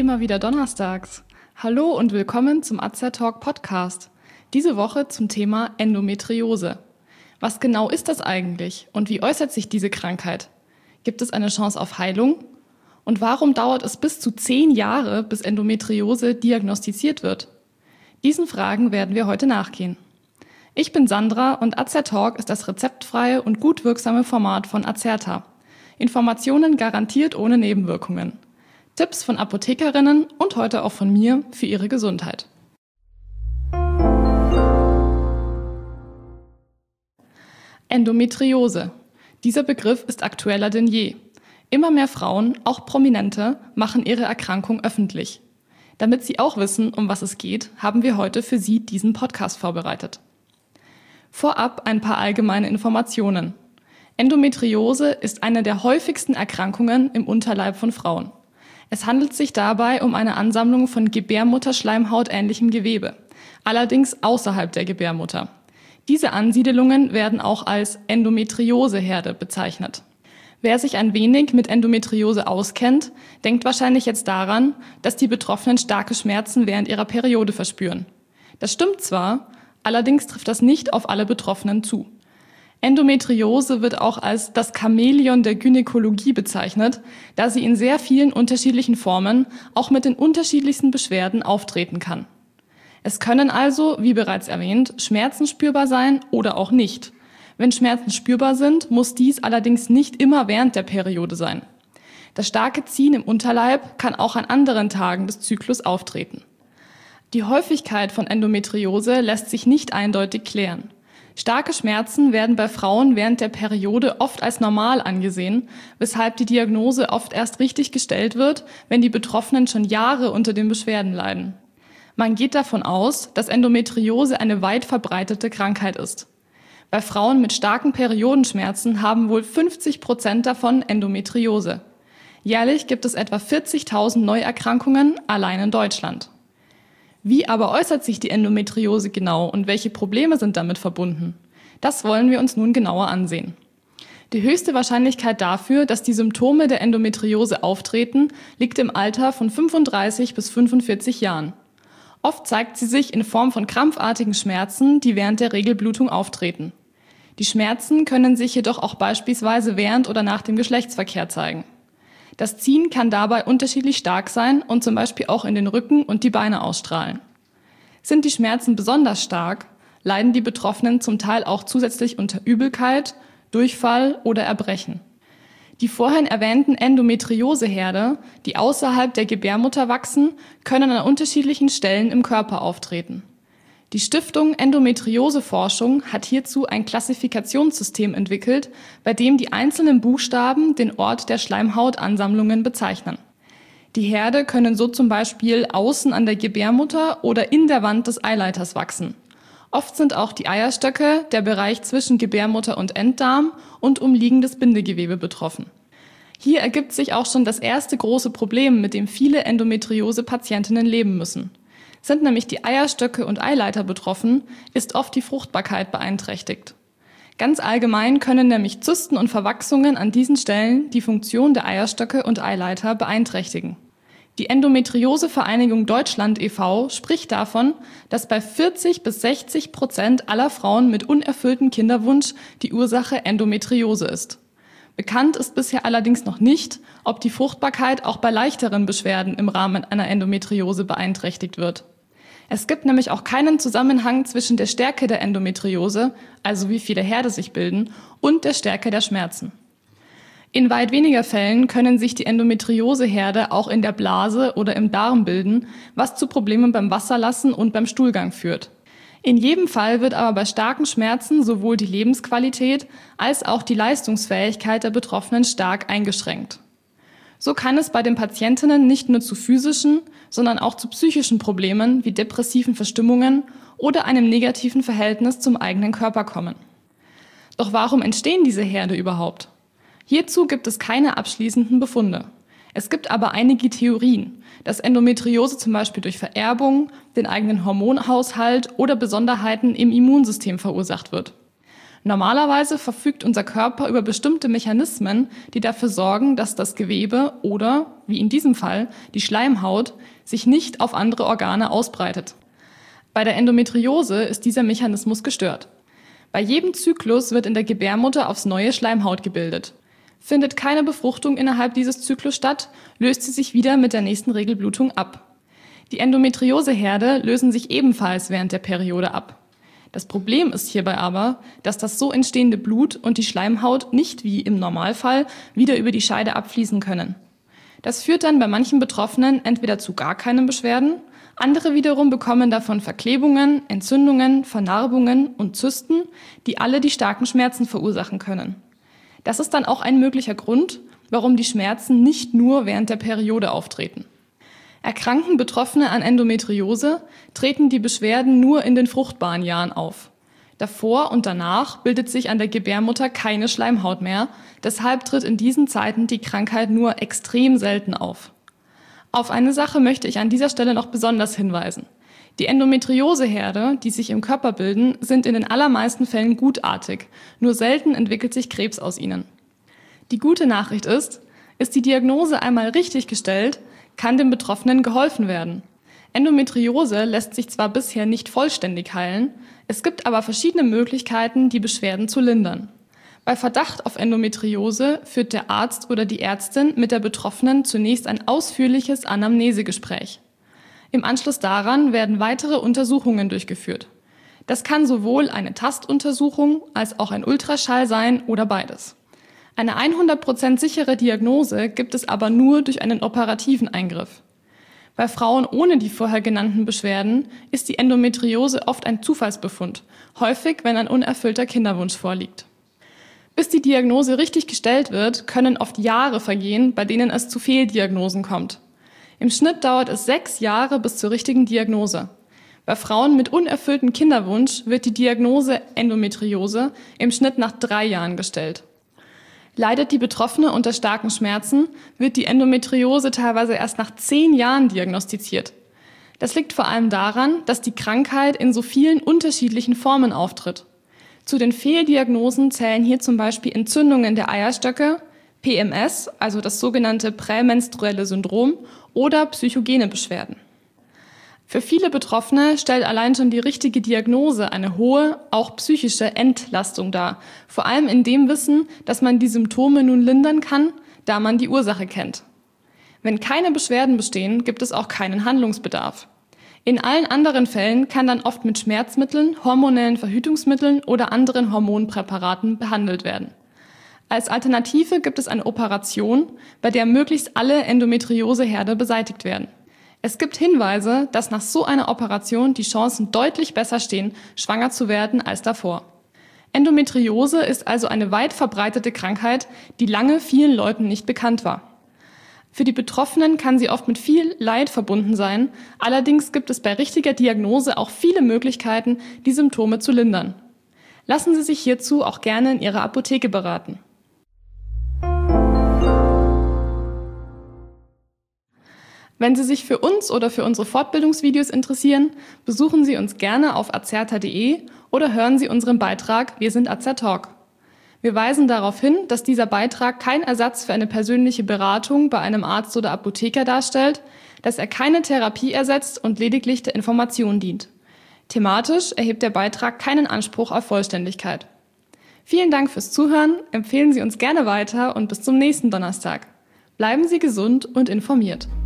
immer wieder donnerstags. Hallo und willkommen zum Azertalk Podcast. Diese Woche zum Thema Endometriose. Was genau ist das eigentlich und wie äußert sich diese Krankheit? Gibt es eine Chance auf Heilung? Und warum dauert es bis zu 10 Jahre, bis Endometriose diagnostiziert wird? Diesen Fragen werden wir heute nachgehen. Ich bin Sandra und Azertalk ist das rezeptfreie und gut wirksame Format von Azerta. Informationen garantiert ohne Nebenwirkungen. Tipps von Apothekerinnen und heute auch von mir für Ihre Gesundheit. Endometriose. Dieser Begriff ist aktueller denn je. Immer mehr Frauen, auch Prominente, machen ihre Erkrankung öffentlich. Damit Sie auch wissen, um was es geht, haben wir heute für Sie diesen Podcast vorbereitet. Vorab ein paar allgemeine Informationen. Endometriose ist eine der häufigsten Erkrankungen im Unterleib von Frauen. Es handelt sich dabei um eine Ansammlung von Gebärmutterschleimhautähnlichem Gewebe, allerdings außerhalb der Gebärmutter. Diese Ansiedelungen werden auch als Endometrioseherde bezeichnet. Wer sich ein wenig mit Endometriose auskennt, denkt wahrscheinlich jetzt daran, dass die Betroffenen starke Schmerzen während ihrer Periode verspüren. Das stimmt zwar, allerdings trifft das nicht auf alle Betroffenen zu. Endometriose wird auch als das Chamäleon der Gynäkologie bezeichnet, da sie in sehr vielen unterschiedlichen Formen, auch mit den unterschiedlichsten Beschwerden auftreten kann. Es können also, wie bereits erwähnt, Schmerzen spürbar sein oder auch nicht. Wenn Schmerzen spürbar sind, muss dies allerdings nicht immer während der Periode sein. Das starke Ziehen im Unterleib kann auch an anderen Tagen des Zyklus auftreten. Die Häufigkeit von Endometriose lässt sich nicht eindeutig klären. Starke Schmerzen werden bei Frauen während der Periode oft als normal angesehen, weshalb die Diagnose oft erst richtig gestellt wird, wenn die Betroffenen schon Jahre unter den Beschwerden leiden. Man geht davon aus, dass Endometriose eine weit verbreitete Krankheit ist. Bei Frauen mit starken Periodenschmerzen haben wohl 50% davon Endometriose. Jährlich gibt es etwa 40.000 Neuerkrankungen allein in Deutschland. Wie aber äußert sich die Endometriose genau und welche Probleme sind damit verbunden? Das wollen wir uns nun genauer ansehen. Die höchste Wahrscheinlichkeit dafür, dass die Symptome der Endometriose auftreten, liegt im Alter von 35 bis 45 Jahren. Oft zeigt sie sich in Form von krampfartigen Schmerzen, die während der Regelblutung auftreten. Die Schmerzen können sich jedoch auch beispielsweise während oder nach dem Geschlechtsverkehr zeigen. Das Ziehen kann dabei unterschiedlich stark sein und zum Beispiel auch in den Rücken und die Beine ausstrahlen. Sind die Schmerzen besonders stark, leiden die Betroffenen zum Teil auch zusätzlich unter Übelkeit, Durchfall oder Erbrechen. Die vorhin erwähnten Endometrioseherde, die außerhalb der Gebärmutter wachsen, können an unterschiedlichen Stellen im Körper auftreten. Die Stiftung Endometrioseforschung hat hierzu ein Klassifikationssystem entwickelt, bei dem die einzelnen Buchstaben den Ort der Schleimhautansammlungen bezeichnen. Die Herde können so zum Beispiel außen an der Gebärmutter oder in der Wand des Eileiters wachsen. Oft sind auch die Eierstöcke, der Bereich zwischen Gebärmutter und Enddarm und umliegendes Bindegewebe betroffen. Hier ergibt sich auch schon das erste große Problem, mit dem viele Endometriose-Patientinnen leben müssen. Sind nämlich die Eierstöcke und Eileiter betroffen, ist oft die Fruchtbarkeit beeinträchtigt. Ganz allgemein können nämlich Zysten und Verwachsungen an diesen Stellen die Funktion der Eierstöcke und Eileiter beeinträchtigen. Die Endometriose-Vereinigung Deutschland e.V. spricht davon, dass bei 40 bis 60% aller Frauen mit unerfülltem Kinderwunsch die Ursache Endometriose ist. Bekannt ist bisher allerdings noch nicht, ob die Fruchtbarkeit auch bei leichteren Beschwerden im Rahmen einer Endometriose beeinträchtigt wird. Es gibt nämlich auch keinen Zusammenhang zwischen der Stärke der Endometriose, also wie viele Herde sich bilden, und der Stärke der Schmerzen. In weit weniger Fällen können sich die Endometrioseherde auch in der Blase oder im Darm bilden, was zu Problemen beim Wasserlassen und beim Stuhlgang führt. In jedem Fall wird aber bei starken Schmerzen sowohl die Lebensqualität als auch die Leistungsfähigkeit der Betroffenen stark eingeschränkt. So kann es bei den Patientinnen nicht nur zu physischen, sondern auch zu psychischen Problemen wie depressiven Verstimmungen oder einem negativen Verhältnis zum eigenen Körper kommen. Doch warum entstehen diese Herde überhaupt? Hierzu gibt es keine abschließenden Befunde. Es gibt aber einige Theorien, dass Endometriose zum Beispiel durch Vererbung, den eigenen Hormonhaushalt oder Besonderheiten im Immunsystem verursacht wird. Normalerweise verfügt unser Körper über bestimmte Mechanismen, die dafür sorgen, dass das Gewebe oder, wie in diesem Fall, die Schleimhaut, sich nicht auf andere Organe ausbreitet. Bei der Endometriose ist dieser Mechanismus gestört. Bei jedem Zyklus wird in der Gebärmutter aufs neue Schleimhaut gebildet. Findet keine Befruchtung innerhalb dieses Zyklus statt, löst sie sich wieder mit der nächsten Regelblutung ab. Die Endometrioseherde lösen sich ebenfalls während der Periode ab. Das Problem ist hierbei aber, dass das so entstehende Blut und die Schleimhaut nicht wie im Normalfall wieder über die Scheide abfließen können. Das führt dann bei manchen Betroffenen entweder zu gar keinen Beschwerden, andere wiederum bekommen davon Verklebungen, Entzündungen, Vernarbungen und Zysten, die alle die starken Schmerzen verursachen können. Das ist dann auch ein möglicher Grund, warum die Schmerzen nicht nur während der Periode auftreten. Erkranken Betroffene an Endometriose, treten die Beschwerden nur in den fruchtbaren Jahren auf. Davor und danach bildet sich an der Gebärmutter keine Schleimhaut mehr, deshalb tritt in diesen Zeiten die Krankheit nur extrem selten auf. Auf eine Sache möchte ich an dieser Stelle noch besonders hinweisen. Die Endometrioseherde, die sich im Körper bilden, sind in den allermeisten Fällen gutartig, nur selten entwickelt sich Krebs aus ihnen. Die gute Nachricht ist die Diagnose einmal richtig gestellt, kann dem Betroffenen geholfen werden. Endometriose lässt sich zwar bisher nicht vollständig heilen, es gibt aber verschiedene Möglichkeiten, die Beschwerden zu lindern. Bei Verdacht auf Endometriose führt der Arzt oder die Ärztin mit der Betroffenen zunächst ein ausführliches Anamnesegespräch. Im Anschluss daran werden weitere Untersuchungen durchgeführt. Das kann sowohl eine Tastuntersuchung als auch ein Ultraschall sein oder beides. Eine 100% sichere Diagnose gibt es aber nur durch einen operativen Eingriff. Bei Frauen ohne die vorher genannten Beschwerden ist die Endometriose oft ein Zufallsbefund, häufig wenn ein unerfüllter Kinderwunsch vorliegt. Bis die Diagnose richtig gestellt wird, können oft Jahre vergehen, bei denen es zu Fehldiagnosen kommt. Im Schnitt dauert es 6 Jahre bis zur richtigen Diagnose. Bei Frauen mit unerfülltem Kinderwunsch wird die Diagnose Endometriose im Schnitt nach 3 Jahren gestellt. Leidet die Betroffene unter starken Schmerzen, wird die Endometriose teilweise erst nach 10 Jahren diagnostiziert. Das liegt vor allem daran, dass die Krankheit in so vielen unterschiedlichen Formen auftritt. Zu den Fehldiagnosen zählen hier zum Beispiel Entzündungen der Eierstöcke, PMS, also das sogenannte prämenstruelle Syndrom, oder psychogene Beschwerden. Für viele Betroffene stellt allein schon die richtige Diagnose eine hohe, auch psychische Entlastung dar. Vor allem in dem Wissen, dass man die Symptome nun lindern kann, da man die Ursache kennt. Wenn keine Beschwerden bestehen, gibt es auch keinen Handlungsbedarf. In allen anderen Fällen kann dann oft mit Schmerzmitteln, hormonellen Verhütungsmitteln oder anderen Hormonpräparaten behandelt werden. Als Alternative gibt es eine Operation, bei der möglichst alle Endometrioseherde beseitigt werden. Es gibt Hinweise, dass nach so einer Operation die Chancen deutlich besser stehen, schwanger zu werden als davor. Endometriose ist also eine weit verbreitete Krankheit, die lange vielen Leuten nicht bekannt war. Für die Betroffenen kann sie oft mit viel Leid verbunden sein, allerdings gibt es bei richtiger Diagnose auch viele Möglichkeiten, die Symptome zu lindern. Lassen Sie sich hierzu auch gerne in Ihrer Apotheke beraten. Wenn Sie sich für uns oder für unsere Fortbildungsvideos interessieren, besuchen Sie uns gerne auf azerta.de oder hören Sie unseren Beitrag Wir sind Azertalk. Wir weisen darauf hin, dass dieser Beitrag kein Ersatz für eine persönliche Beratung bei einem Arzt oder Apotheker darstellt, dass er keine Therapie ersetzt und lediglich der Information dient. Thematisch erhebt der Beitrag keinen Anspruch auf Vollständigkeit. Vielen Dank fürs Zuhören, empfehlen Sie uns gerne weiter und bis zum nächsten Donnerstag. Bleiben Sie gesund und informiert.